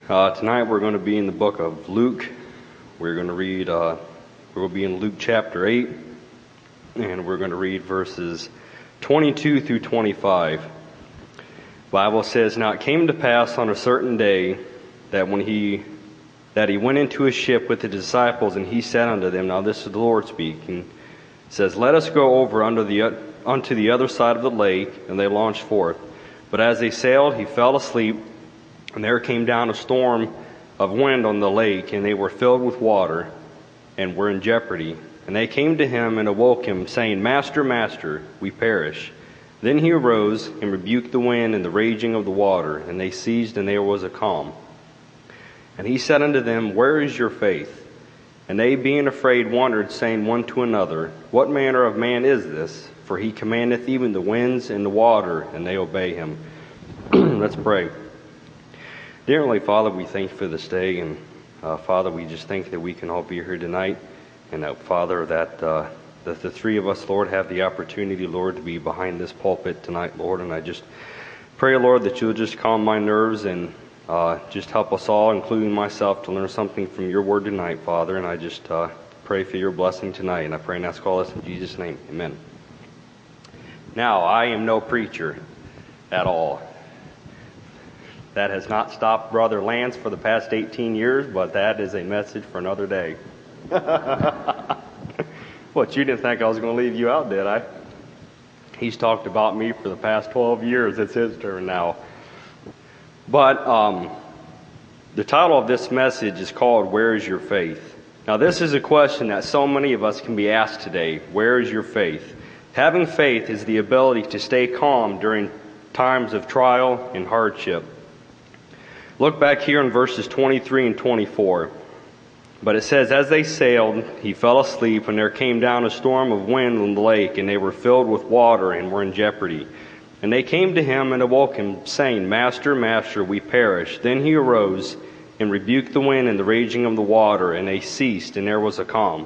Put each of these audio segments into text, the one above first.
Tonight we're going to be in the book of Luke. We're going to read, we'll be in Luke chapter 8, and we're going to read verses 22 through 25. The Bible says, "Now it came to pass on a certain day that he went into a ship with the disciples, and he said unto them," now this is the Lord speaking, says, "Let us go over unto the other side of the lake," and they launched forth. But as they sailed, he fell asleep, and there came down a storm of wind on the lake, and they were filled with water, and were in jeopardy. And they came to him and awoke him, saying, "Master, Master, we perish." Then he arose and rebuked the wind and the raging of the water, and they ceased, and there was a calm. And he said unto them, "Where is your faith?" And they, being afraid, wondered, saying one to another, "What manner of man is this? For he commandeth even the winds and the water, and they obey him." Let's pray. Dear Heavenly Father, we thank you for this day, and Father, we just think that we can all be here tonight, and that, Father, that the three of us, Lord, have the opportunity, Lord, to be behind this pulpit tonight, Lord, and I just pray, Lord, that you'll just calm my nerves and just help us all, including myself, to learn something from your word tonight, Father, and I just pray for your blessing tonight, and I pray and ask all this in Jesus' name. Amen. Now, I am no preacher at all. That has not stopped Brother Lance for the past 18 years, but that is a message for another day. What, you didn't think I was going to leave you out, did I? He's talked about me for the past 12 years. It's his turn now. But the title of this message is called, "Where is your faith?" Now, this is a question that so many of us can be asked today. Where is your faith? Having faith is the ability to stay calm during times of trial and hardship. Look back here in verses 23 and 24. But it says, "As they sailed, he fell asleep, and there came down a storm of wind on the lake, and they were filled with water and were in jeopardy. And they came to him and awoke him, saying, Master, Master, we perish. Then he arose and rebuked the wind and the raging of the water, and they ceased, and there was a calm."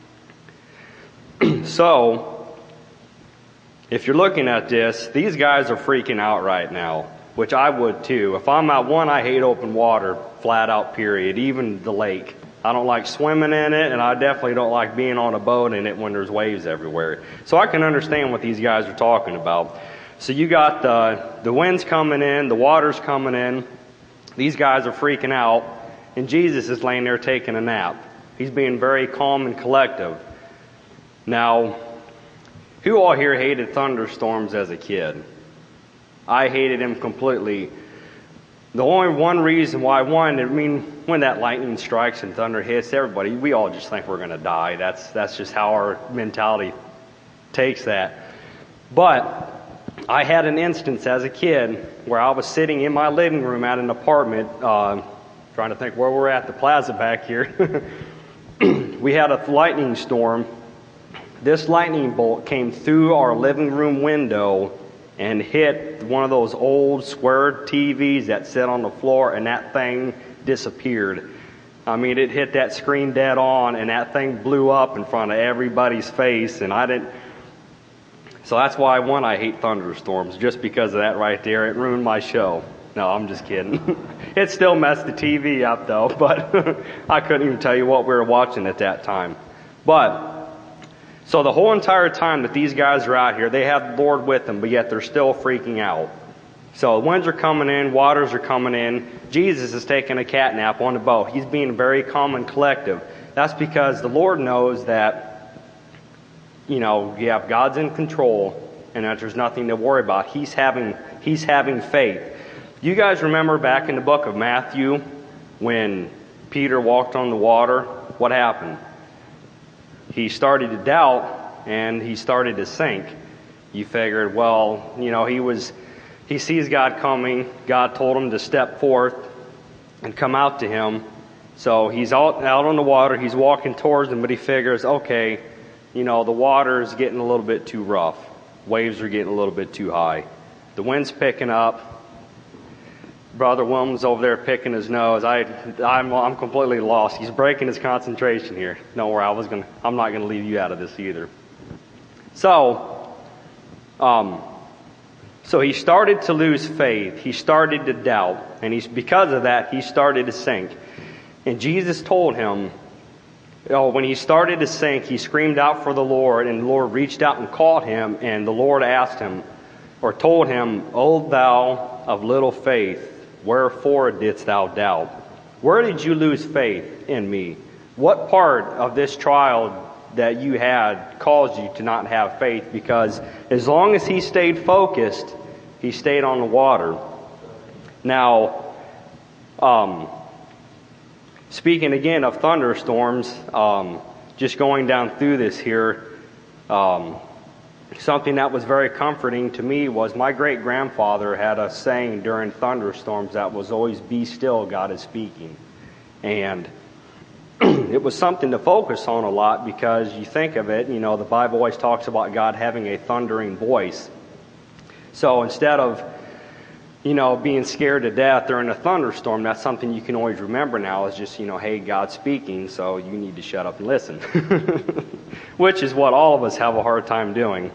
So, if you're looking at this, these guys are freaking out right now, which I would too. If I'm out, I hate open water, flat out period, even the lake. I don't like swimming in it, and I definitely don't like being on a boat in it when there's waves everywhere. So I can understand what these guys are talking about. So you got the winds coming in, the water's coming in, these guys are freaking out, and Jesus is laying there taking a nap. He's being very calm and collective. Now, who all here hated thunderstorms as a kid? I hated them completely. The only one reason why when that lightning strikes and thunder hits, we all just think we're going to die. That's just how our mentality takes that. But I had an instance as a kid where I was sitting in my living room at an apartment, trying to think where we're at, the plaza back here. We had a lightning storm. This lightning bolt came through our living room window and hit one of those old square TVs that sit on the floor, and that thing disappeared. I mean, it hit that screen dead on, and that thing blew up in front of everybody's face, and so that's why, I hate thunderstorms, just because of that right there. It ruined my show. No, I'm just kidding. It still messed the TV up, though, but I couldn't even tell you what we were watching at that time. So the whole entire time that these guys are out here, they have the Lord with them, but yet they're still freaking out. So the winds are coming in, waters are coming in. Jesus is taking a cat nap on the boat. He's being very calm and collective. That's because the Lord knows that, you have God's in control, and that there's nothing to worry about. He's having faith. You guys remember back in the book of Matthew when Peter walked on the water? What happened? He started to doubt, and he started to sink. You figured, he sees God coming. God told him to step forth and come out to him. So he's out on the water. He's walking towards him, but he figures, okay, the water is getting a little bit too rough. Waves are getting a little bit too high. The wind's picking up. Brother Williams over there picking his nose. I'm completely lost. He's breaking his concentration here. Don't worry, I'm not gonna leave you out of this either. So So he started to lose faith. He started to doubt. And because of that, he started to sink. And Jesus told him, when he started to sink, he screamed out for the Lord, and the Lord reached out and caught him, and the Lord asked him, or told him, O thou of little faith, wherefore didst thou doubt? Where did you lose faith in me? What part of this trial that you had caused you to not have faith? Because as long as he stayed focused, he stayed on the water. Now, speaking again of thunderstorms, just going down through this here, something that was very comforting to me was my great-grandfather had a saying during thunderstorms that was always, "Be still, God is speaking." And it was something to focus on a lot, because you think of it, the Bible always talks about God having a thundering voice. So instead of, being scared to death during a thunderstorm, that's something you can always remember now is just, hey, God's speaking, so you need to shut up and listen. Which is what all of us have a hard time doing.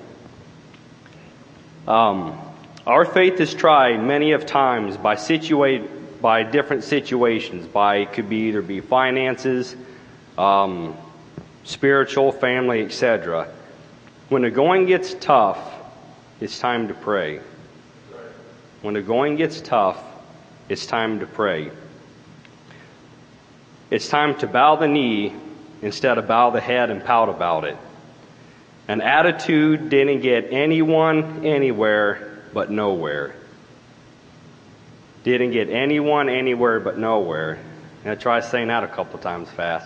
Our faith is tried many of times by different situations. It could either be finances, spiritual, family, etc. When the going gets tough, it's time to pray. When the going gets tough, it's time to pray. It's time to bow the knee instead of bow the head and pout about it. An attitude didn't get anyone anywhere but nowhere. Didn't get anyone anywhere but nowhere. Now try saying that a couple times fast.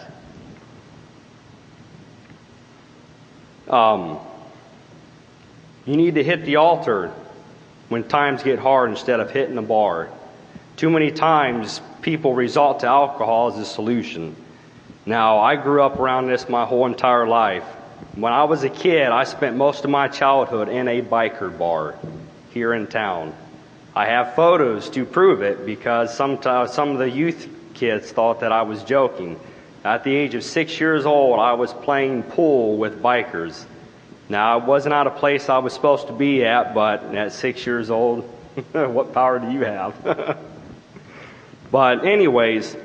You need to hit the altar when times get hard instead of hitting the bar. Too many times people resort to alcohol as a solution. Now, I grew up around this my whole entire life. When I was a kid, I spent most of my childhood in a biker bar here in town. I have photos to prove it, because some of the youth kids thought that I was joking. At the age of 6 years old, I was playing pool with bikers. Now, it wasn't at a place I was supposed to be at, but at 6 years old, what power do you have? But anyways,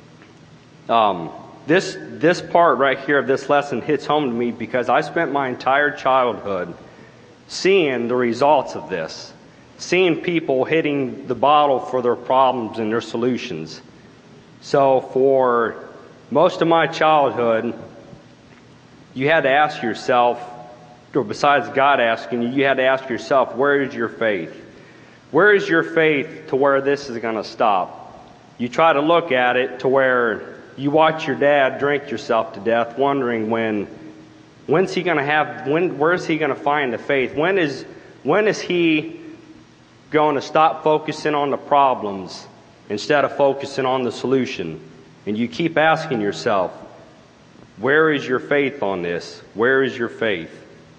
this part right here of this lesson hits home to me, because I spent my entire childhood seeing the results of this. Seeing people hitting the bottle for their problems and their solutions. So for most of my childhood, you had to ask yourself, or besides God asking you, you had to ask yourself, where is your faith? Where is your faith to where this is going to stop? You try to look at it to where you watch your dad drink yourself to death, wondering where's he going to find the faith? When is he going to stop focusing on the problems instead of focusing on the solution? And you keep asking yourself, where is your faith on this? Where is your faith?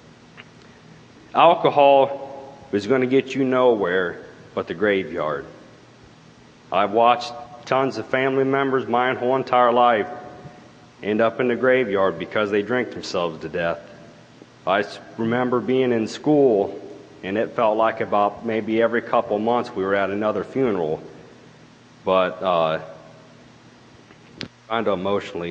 Alcohol is going to get you nowhere but the graveyard. I've watched tons of family members my whole entire life end up in the graveyard because they drink themselves to death. I remember being in school, and it felt like about maybe every couple of months we were at another funeral. But trying to emotionally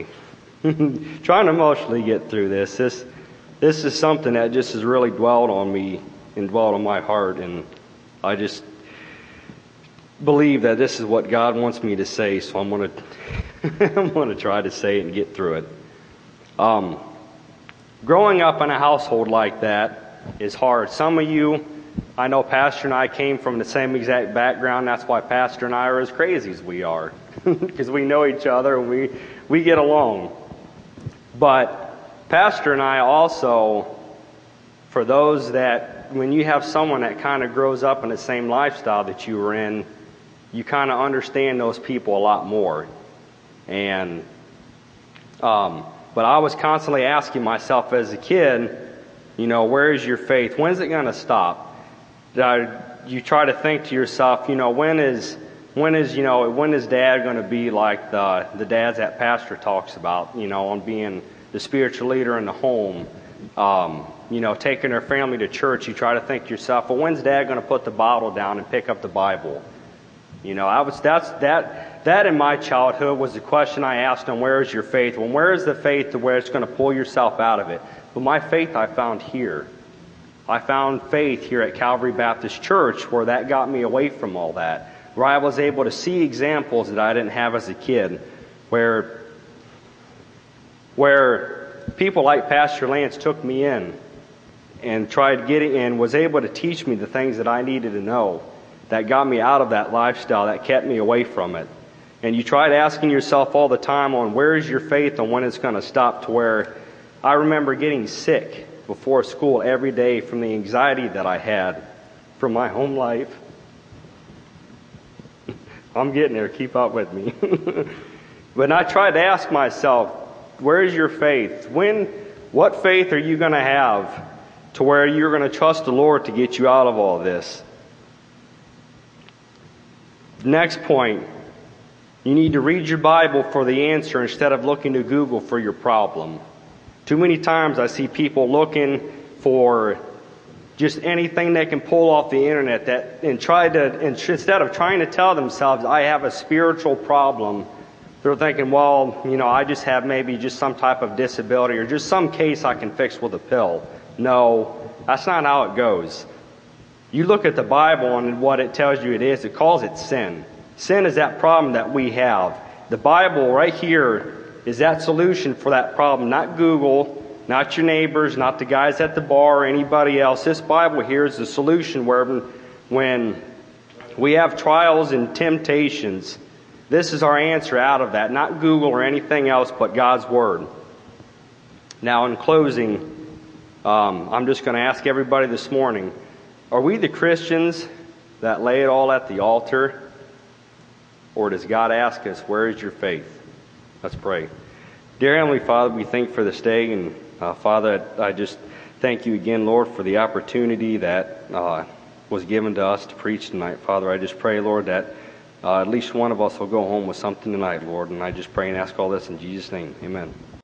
get through this. This is something that just has really dwelled on me and dwelled on my heart, and I just believe that this is what God wants me to say, so I'm going to try to say it and get through it. Growing up in a household like that is hard. Some of you, I know Pastor and I came from the same exact background. That's why Pastor and I are as crazy as we are, because we know each other and we get along. But Pastor and I also, for those that, when you have someone that kind of grows up in the same lifestyle that you were in, you kind of understand those people a lot more. And but I was constantly asking myself as a kid, where is your faith? When is it going to stop? You try to think to yourself, when is Dad going to be like the dads that Pastor talks about, on being the spiritual leader in the home, taking their family to church, you try to think to yourself, well, when's Dad going to put the bottle down and pick up the Bible? That in my childhood was the question I asked him, where is your faith? Well, where is the faith to where it's going to pull yourself out of it? But my faith I found here. I found faith here at Calvary Baptist Church, where that got me away from all that, where I was able to see examples that I didn't have as a kid, where people like Pastor Lance took me in and tried getting and was able to teach me the things that I needed to know, that got me out of that lifestyle, that kept me away from it. And you tried asking yourself all the time on where is your faith and when it's going to stop, to where I remember getting sick before school every day from the anxiety that I had from my home life. I'm getting there, keep up with me. But I tried to ask myself, where is your faith? What faith are you going to have to where you're going to trust the Lord to get you out of all this? Next point, you need to read your Bible for the answer instead of looking to Google for your problem. Too many times I see people looking for just anything they can pull off the internet instead of trying to tell themselves, I have a spiritual problem, they're thinking, well, I just have maybe just some type of disability or just some case I can fix with a pill. No, that's not how it goes. You look at the Bible and what it tells you it is, it calls it sin. Sin is that problem that we have. The Bible right here is that solution for that problem, not Google, not your neighbors, not the guys at the bar or anybody else. This Bible here is the solution where when we have trials and temptations, this is our answer out of that, not Google or anything else but God's Word. Now in closing, I'm just going to ask everybody this morning, are we the Christians that lay it all at the altar? Or does God ask us, where is your faith? Let's pray. Dear Heavenly Father, we thank you for this day. And Father, I just thank you again, Lord, for the opportunity that was given to us to preach tonight. Father, I just pray, Lord, that at least one of us will go home with something tonight, Lord. And I just pray and ask all this in Jesus' name. Amen.